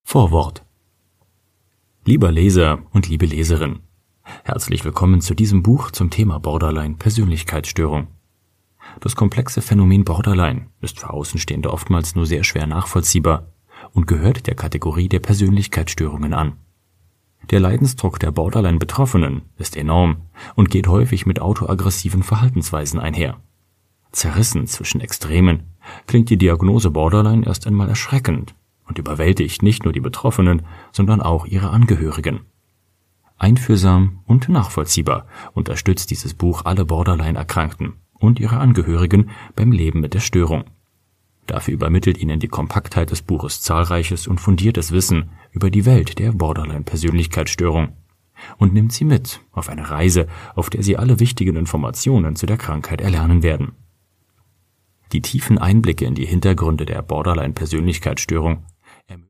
Vorwort. Lieber Leser und liebe Leserin, herzlich willkommen zu diesem Buch zum Thema Borderline-Persönlichkeitsstörung. Das komplexe Phänomen Borderline ist für Außenstehende oftmals nur sehr schwer nachvollziehbar und gehört der Kategorie der Persönlichkeitsstörungen an. Der Leidensdruck der Borderline-Betroffenen ist enorm und geht häufig mit autoaggressiven Verhaltensweisen einher. Zerrissen zwischen Extremen klingt die Diagnose Borderline erst einmal erschreckend und überwältigt nicht nur die Betroffenen, sondern auch ihre Angehörigen. Einfühlsam und nachvollziehbar unterstützt dieses Buch alle Borderline-Erkrankten und ihre Angehörigen beim Leben mit der Störung. Dafür übermittelt ihnen die Kompaktheit des Buches zahlreiches und fundiertes Wissen über die Welt der Borderline-Persönlichkeitsstörung und nimmt sie mit auf eine Reise, auf der sie alle wichtigen Informationen zu der Krankheit erlernen werden. Die tiefen Einblicke in die Hintergründe der Borderline-Persönlichkeitsstörung